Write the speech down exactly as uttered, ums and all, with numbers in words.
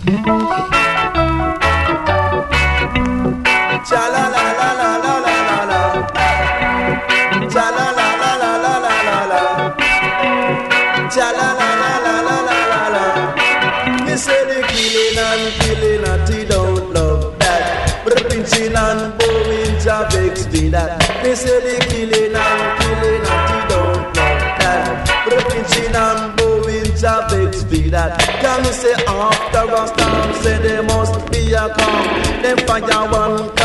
Cha la la la la la la la la. Cha la la la la la la la la. Cha la la la la la la la la. Me say the killing and killing and he don't love that. But the pinching and bowing Jah vex me that. Me say the killing and killing and he don't love that. But the pinching and bowing Jah vex me that. Can me say after a storm say there must be a calm. Them fire one.